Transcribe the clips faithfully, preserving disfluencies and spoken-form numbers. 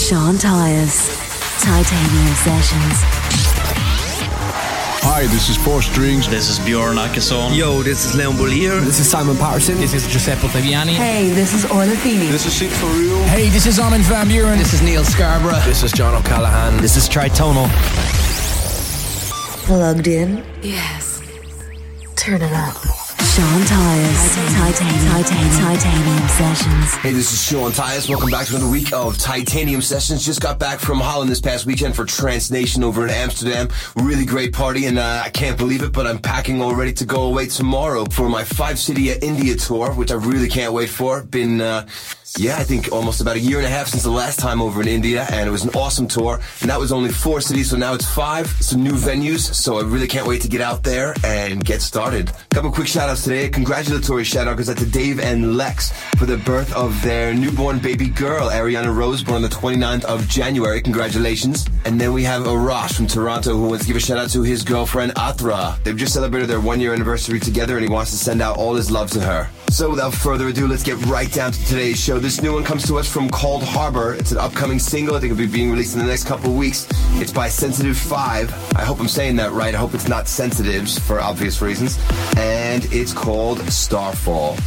Sean Tyas, Titanium Sessions. Hi, this is Four Strings. This is Bjorn Akesson. Yo, this is Leon Bolier. This is Simon Patterson. This is Giuseppe Ottaviani. Hey, this is Orla Feeney. This is Sid For Real. Hey, this is Armin van Buuren. This is Neil Scarborough. This is John O'Callaghan. This is Tritonal. Plugged in? Yes. Turn it up. Sean Tyas, Titanium, Titanium, Titanium Sessions. Hey, this is Sean Tyas. Welcome back to another week of Titanium Sessions. Just got back from Holland this past weekend for Trance Nation over in Amsterdam. Really great party, and uh, I can't believe it, but I'm packing all ready to go away tomorrow for my Five City India tour, which I really can't wait for. Been, uh, yeah, I think almost about a year and a half since the last time over in India, and it was an awesome tour. And that was only four cities, so now it's five. Some new venues, so I really can't wait to get out there and get started. Couple quick shout-outs today. A congratulatory shout-out goes out to Dave and Lex for the birth of their newborn baby girl, Ariana Rose, born on the twenty-ninth of January. Congratulations. And then we have Arash from Toronto who wants to give a shout-out to his girlfriend, Atra. They've just celebrated their one-year anniversary together, and he wants to send out all his love to her. So without further ado, let's get right down to today's show. This new one comes to us from Cold Harbor. It's an upcoming single. I think it'll be being released in the next couple of weeks. It's by Sensitive five. I hope I'm saying that right. I hope it's not Sensitives for obvious reasons. And it's called Starfall.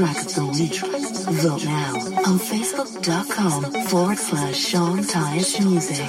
track of the week. Vote now on facebook.com forward slash Sean Tyas Music.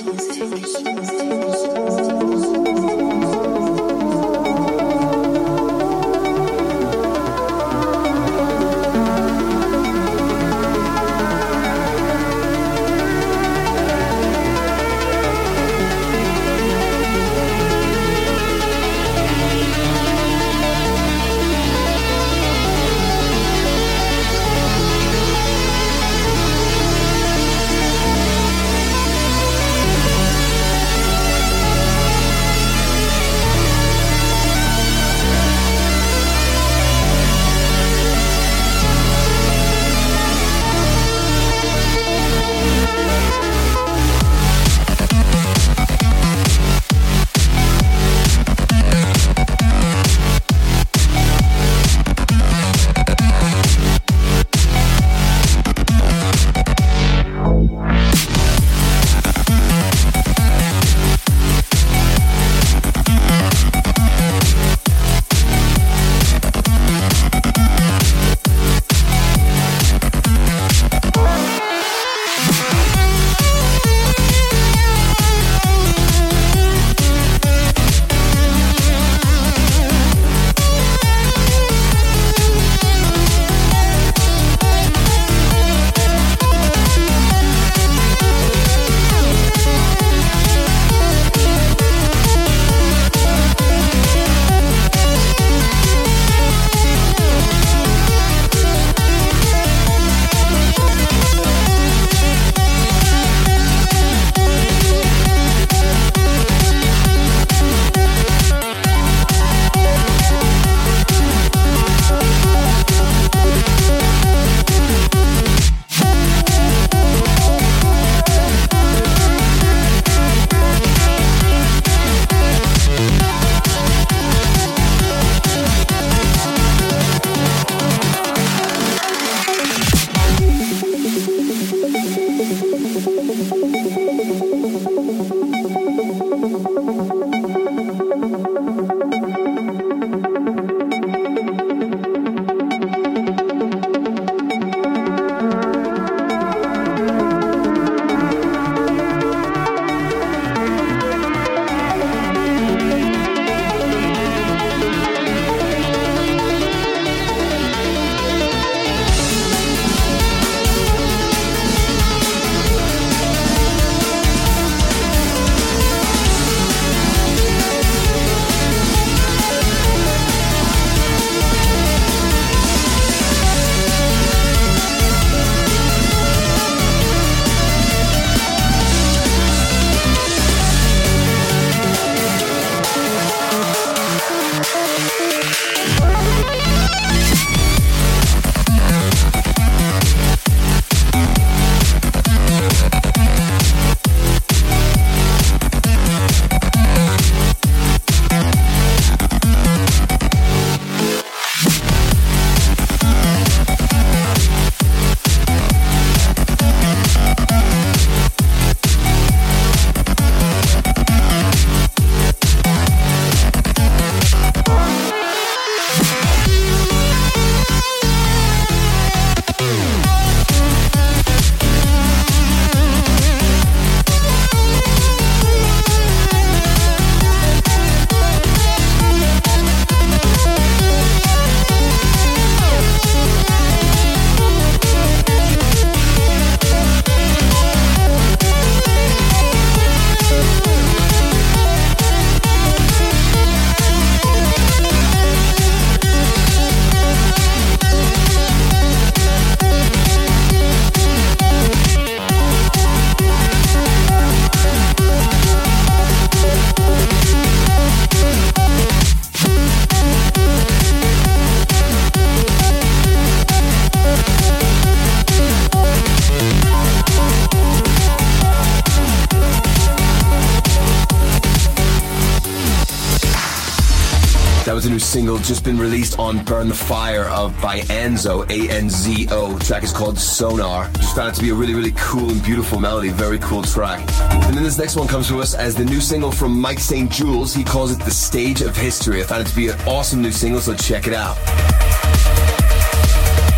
That was a new single just been released on Burn the Fire of by Anzo, A N Z O. The track is called Sonar. Just found it to be a really, really cool and beautiful melody. Very cool track. And then this next one comes to us as the new single from Mike Saint Jules. He calls it The Stage of History. I found it to be an awesome new single, so check it out.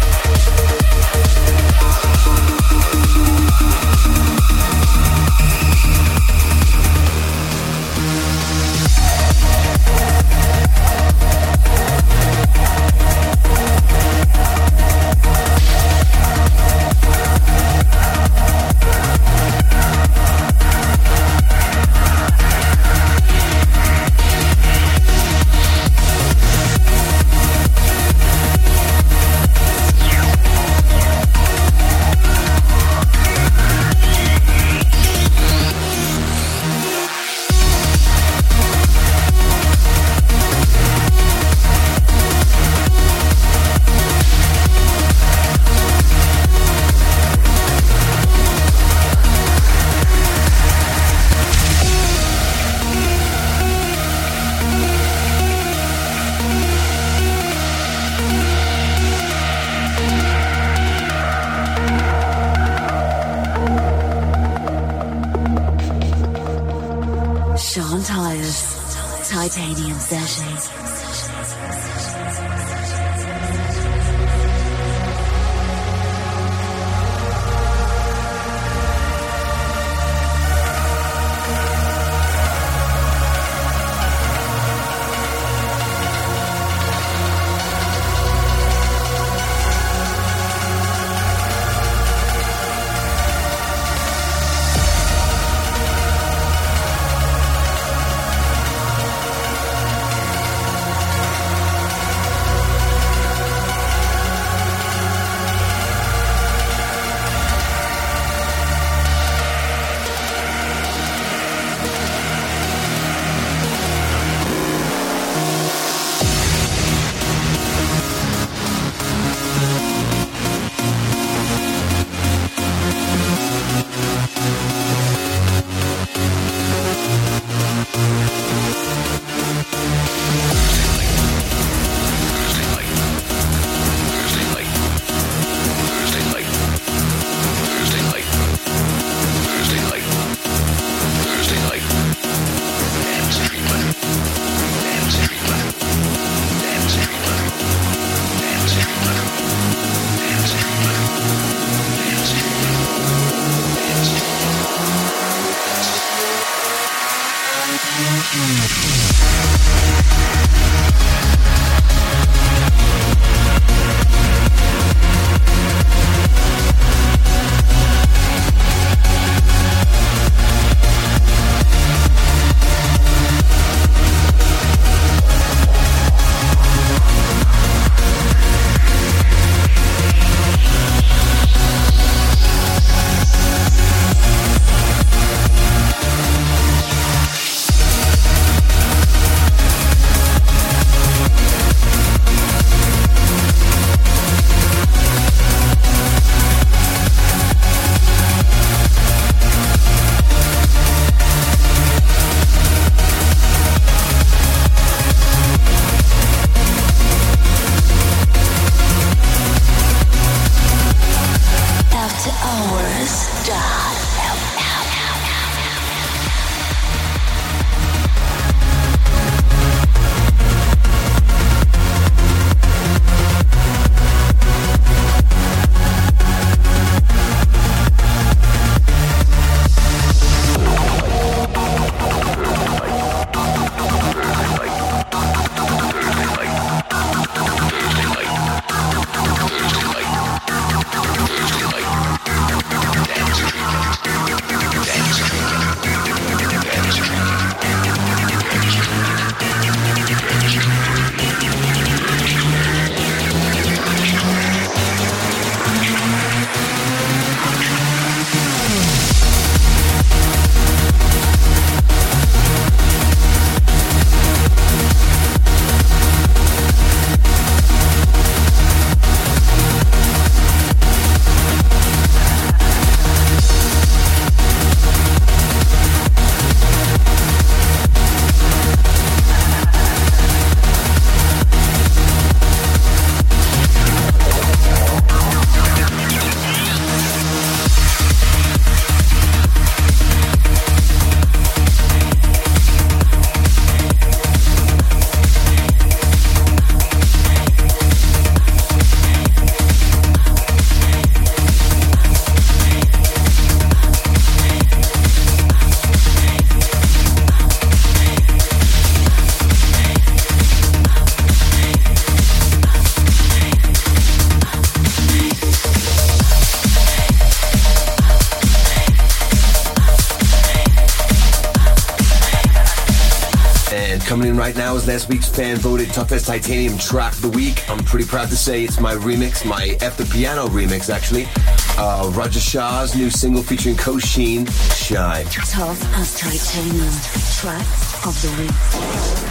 Titanium Sessions. Coming in right now is last week's fan-voted toughest Titanium track of the week. I'm pretty proud to say it's my remix, my F the Piano remix, actually. Uh, Roger Shah's new single featuring Kosheen, Shine. Tough as Titanium track of the week.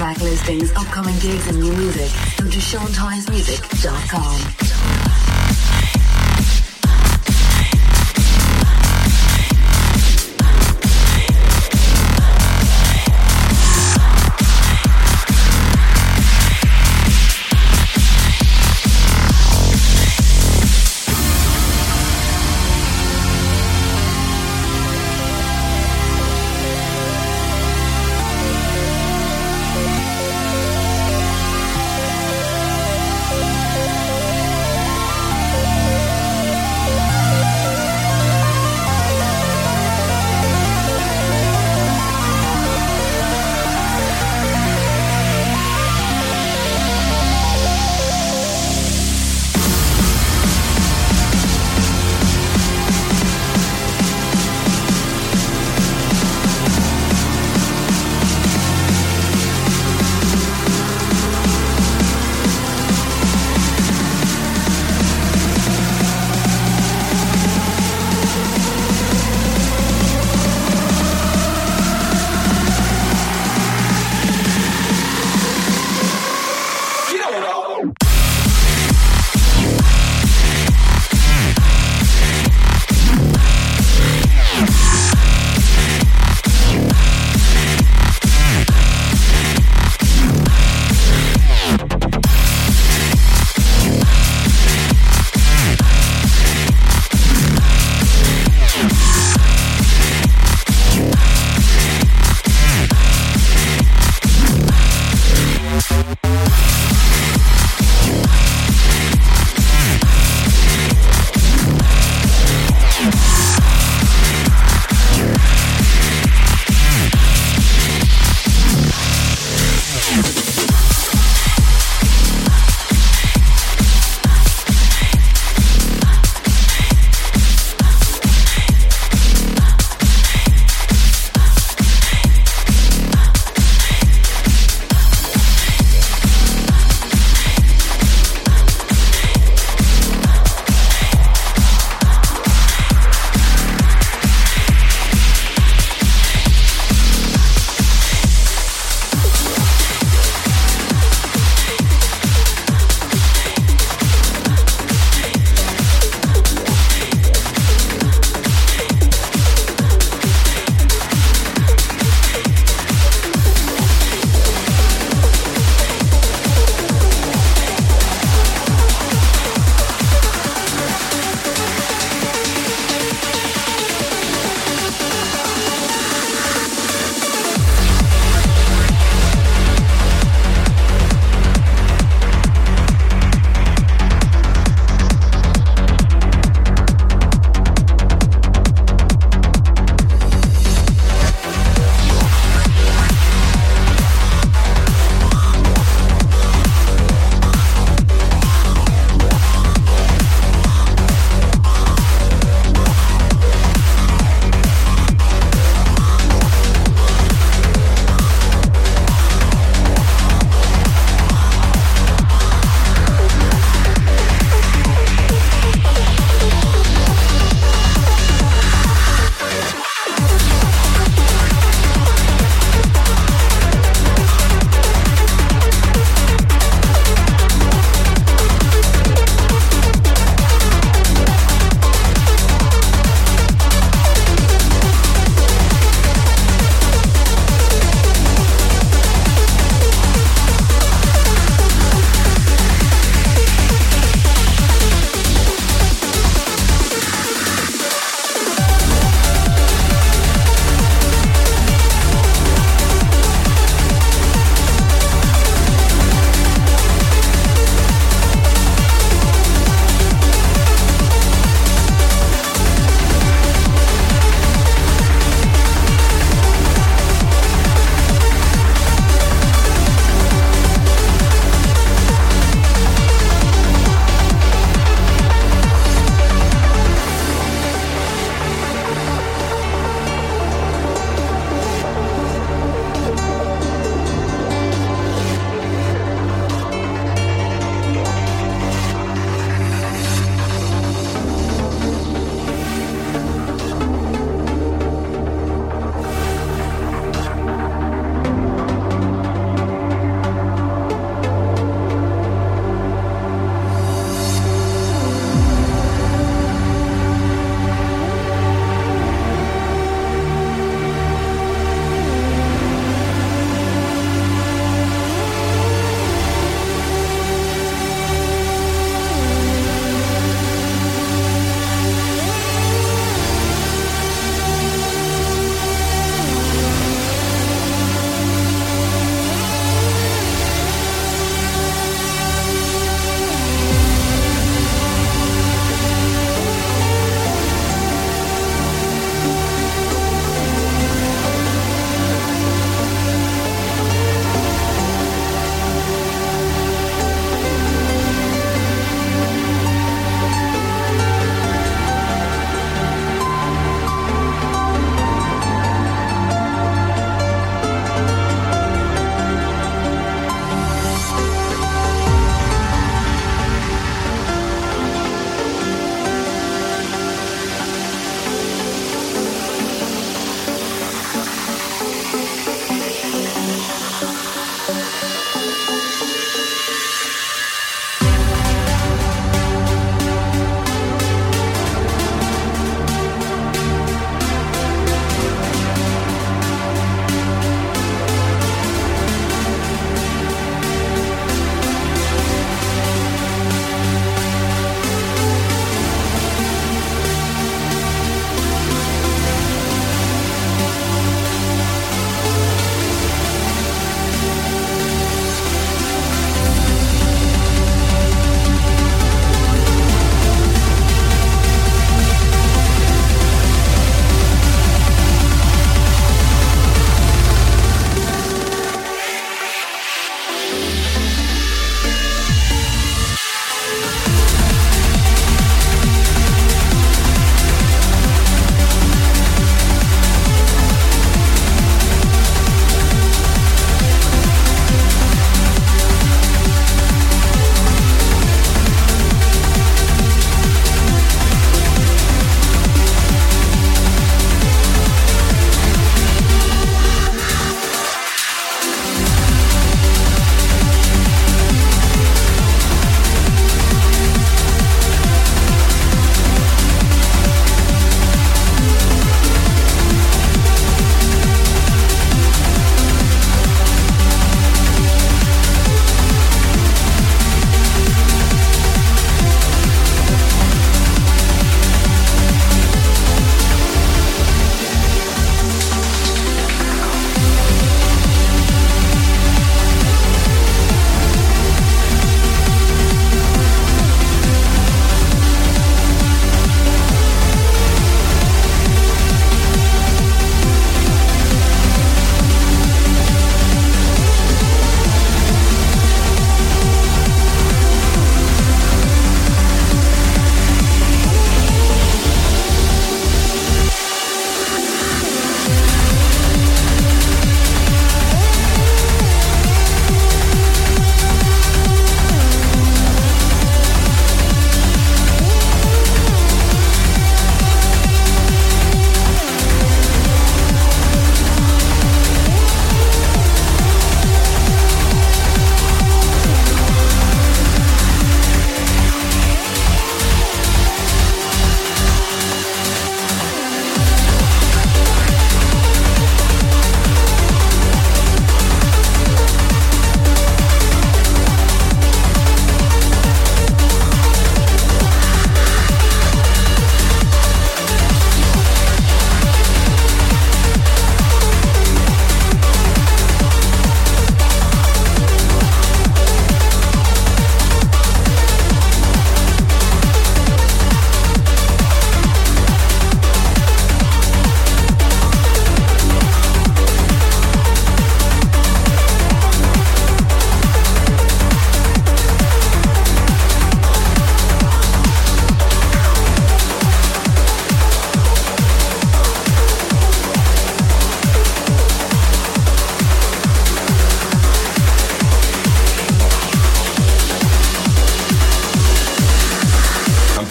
track listings, upcoming gigs and new music, go to sean tyas music dot com.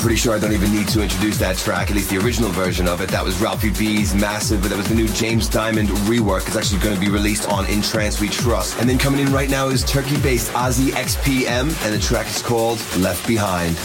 pretty sure I don't even need to introduce that track, at least the original version of it. That was Ralphie B's Massive, but that was the new James Diamond rework. It's actually going to be released on In Trance We Trust. And then coming in right now is Turkey-based Ozzy X P M, and the track is called Left Behind.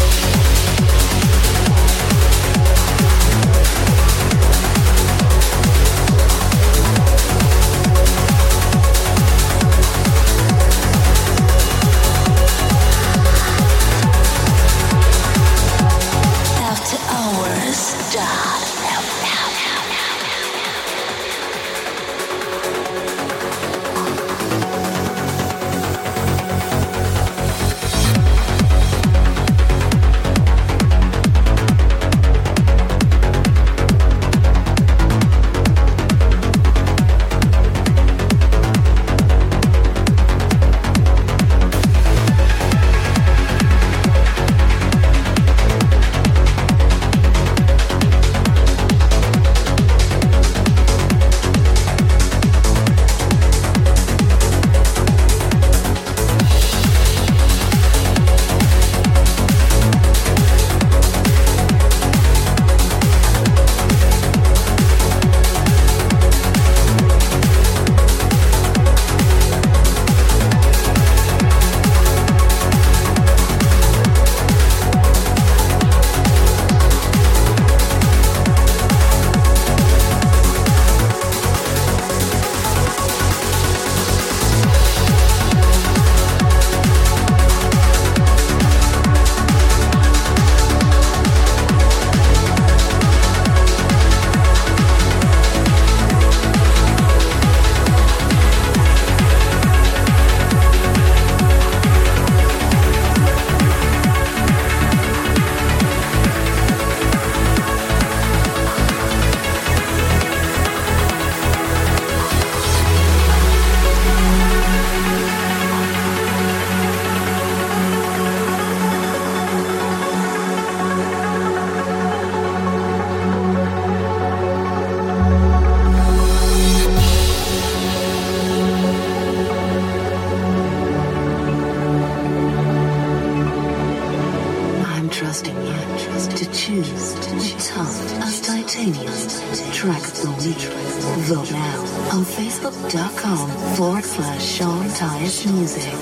Vote now on facebook.com forward slash Sean Tyas Music.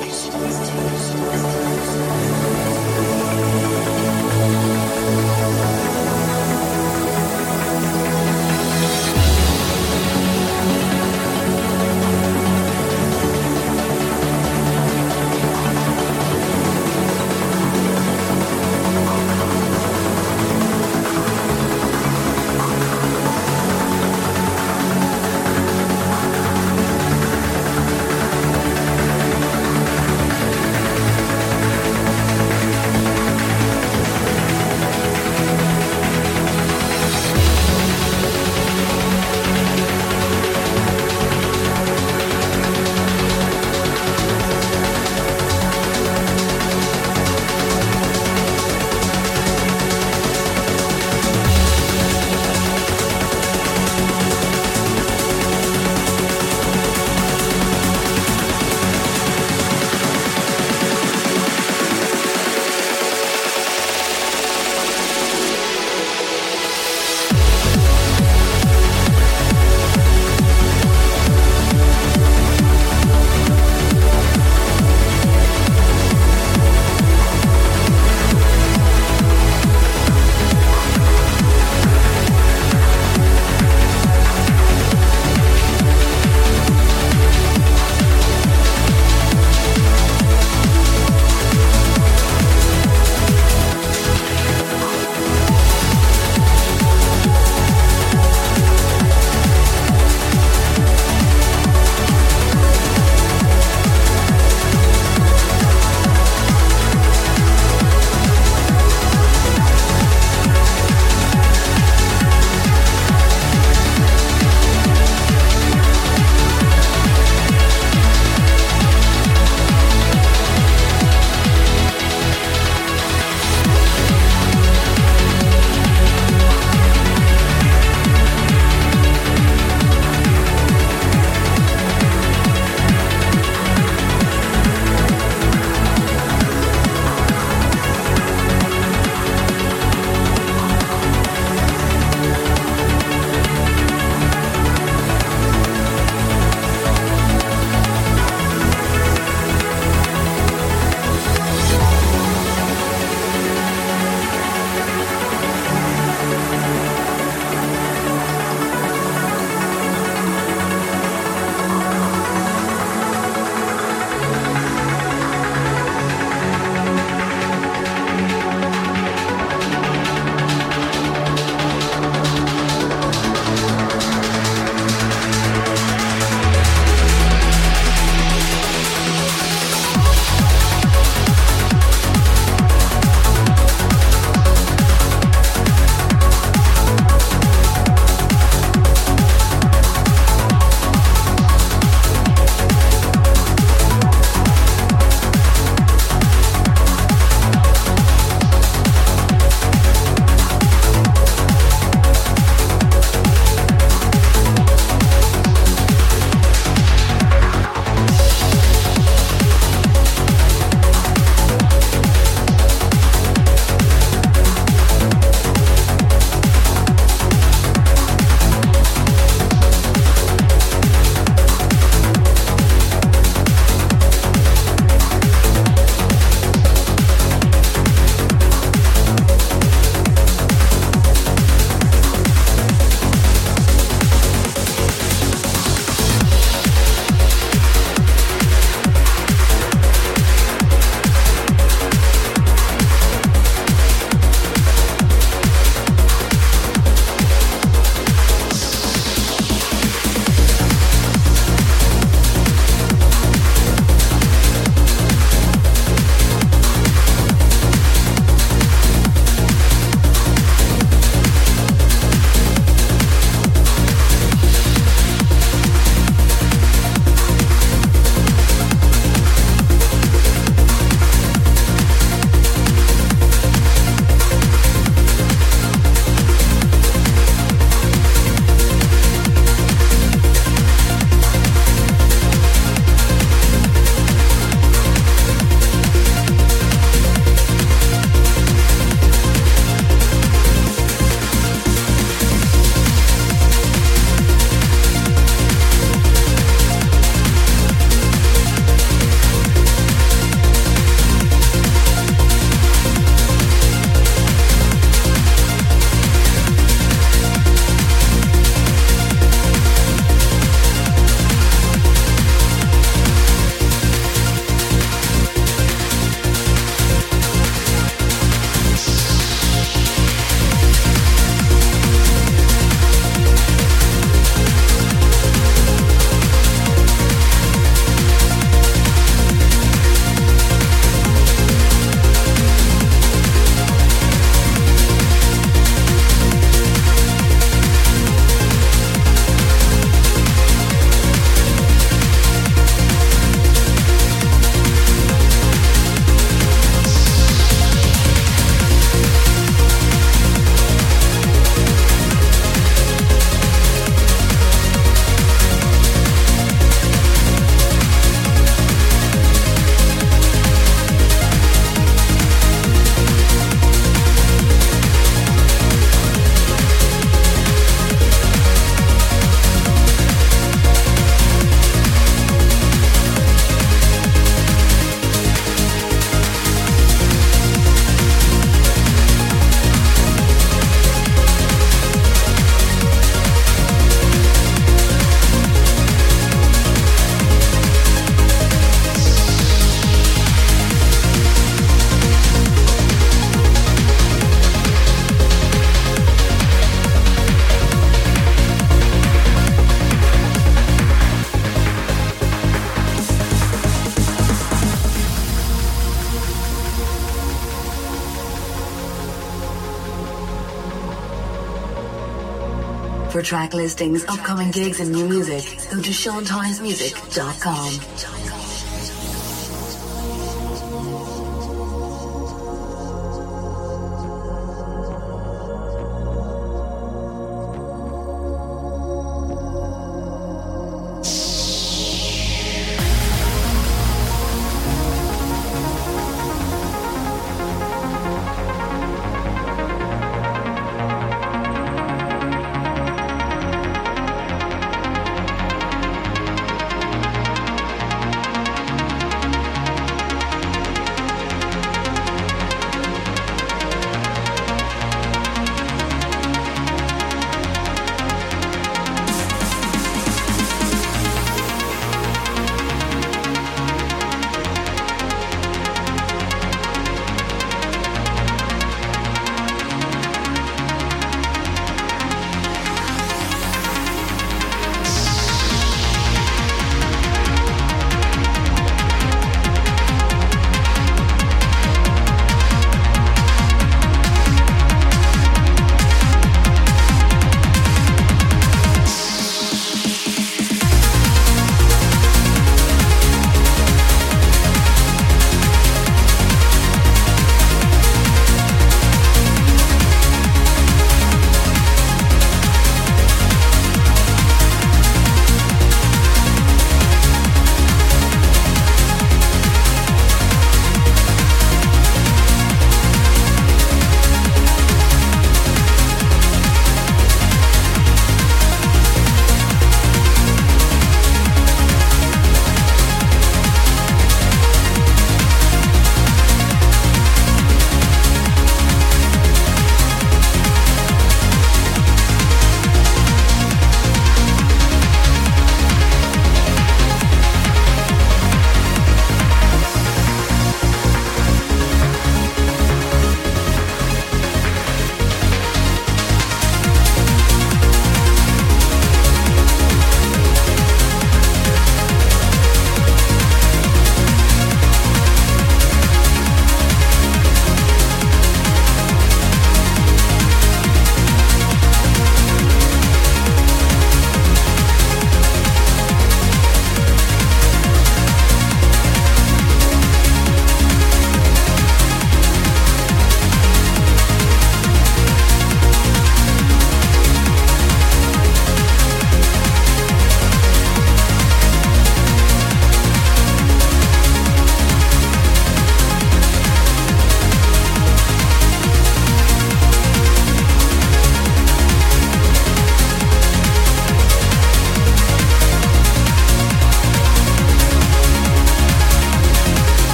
For track listings, upcoming gigs and new music, go to sean tyas music dot com.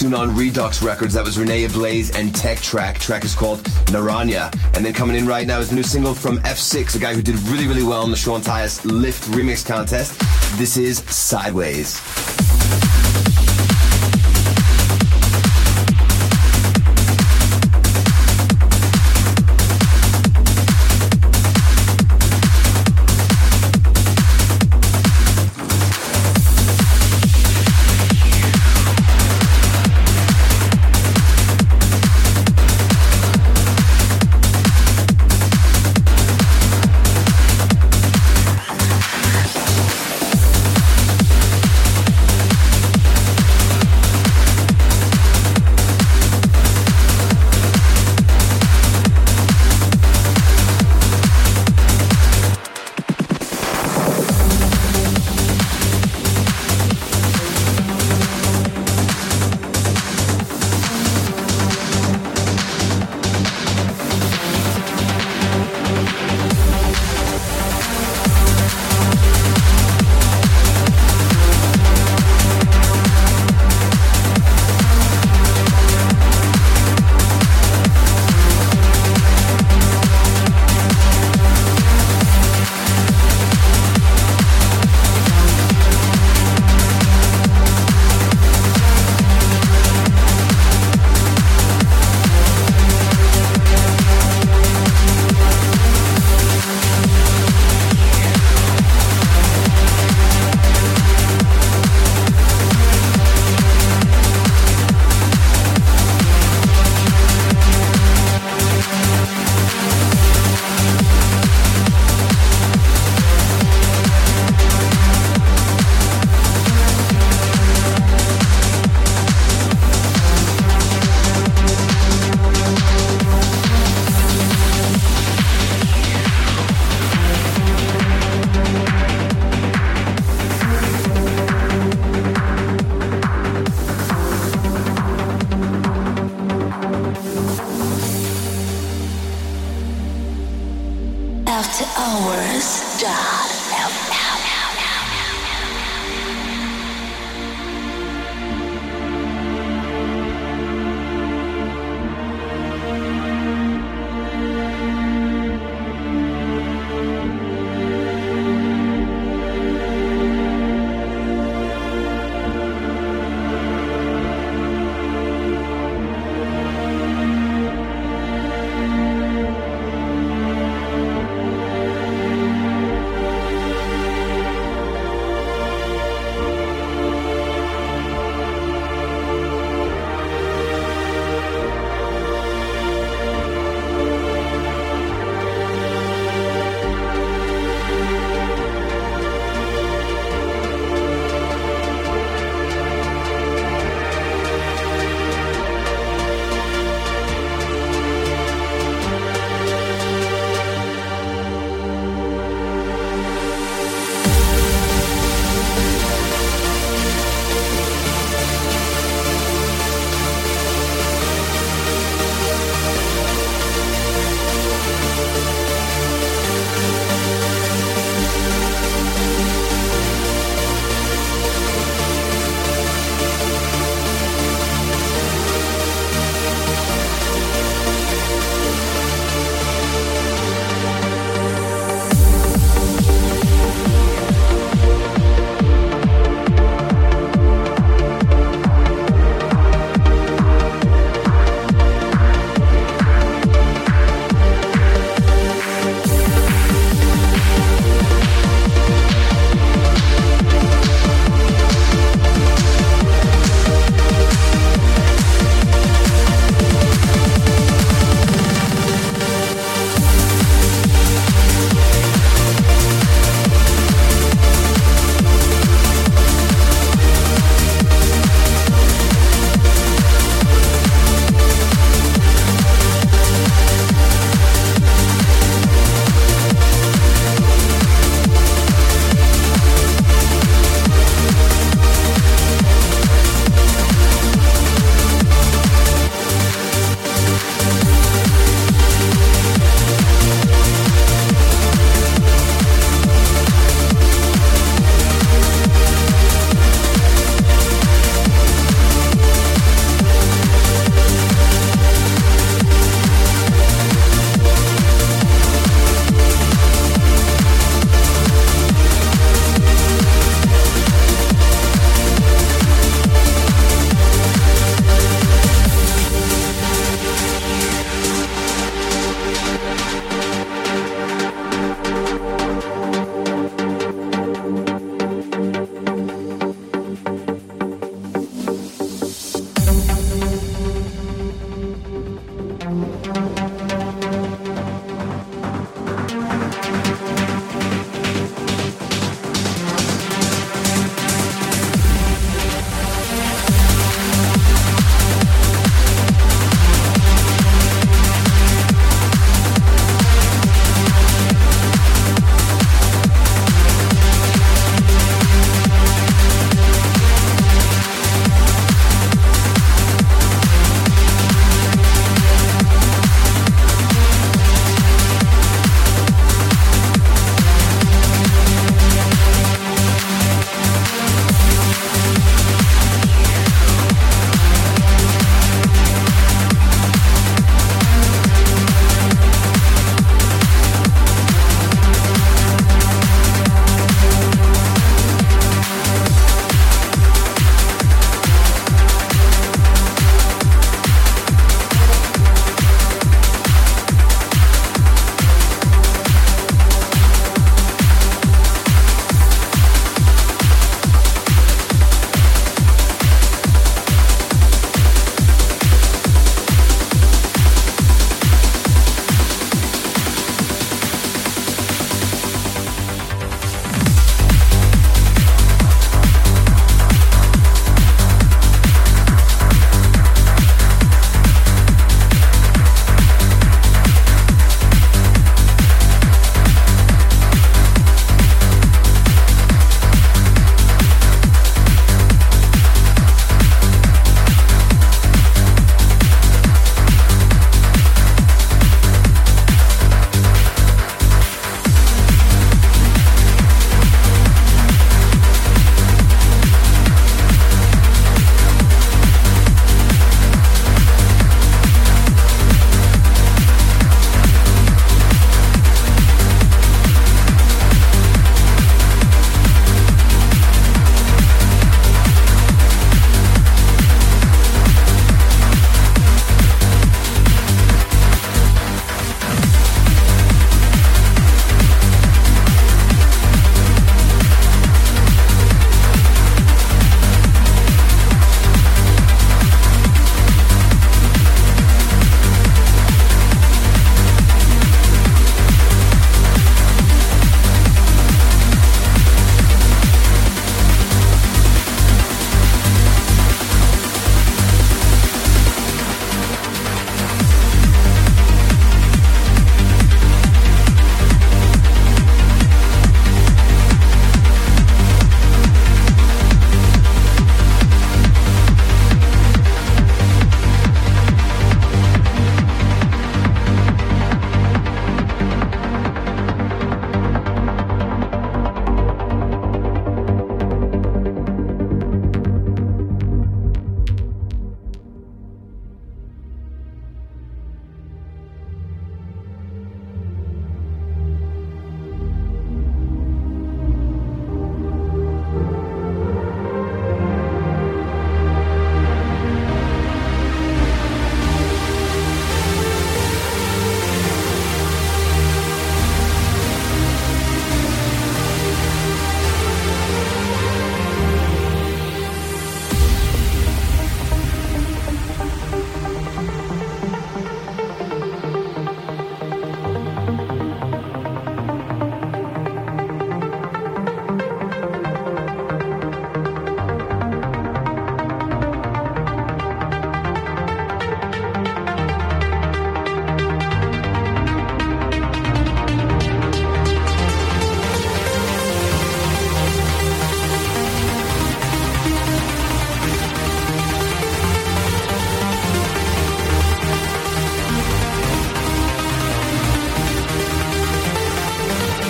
tune on Redux Records. That was Renee Ablaze and Tech Track. Track is called Naranya. And then coming in right now is a new single from F six, a guy who did really, really well in the Sean Tyas Lift Remix Contest. This is Sideways. After hours, dot F M.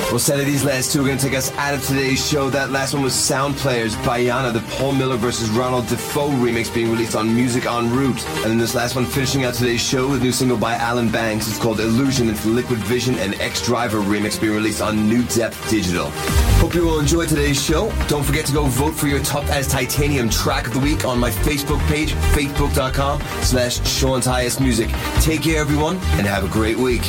Well, sadly, these last two are going to take us out of today's show. That last one was Sound Players, Bayana, the Paul Miller versus Ronald Defoe remix being released on Music En Route. And then this last one finishing out today's show with a new single by Alan Banks. It's called Illusion. It's the Liquid Vision and X-Driver remix being released on New Depth Digital. Hope you will enjoy today's show. Don't forget to go vote for your Top as Titanium track of the week on my Facebook page, facebook.com slash Sean Tyas Music. Take care, everyone, and have a great week.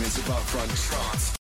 Dance above front. Trance.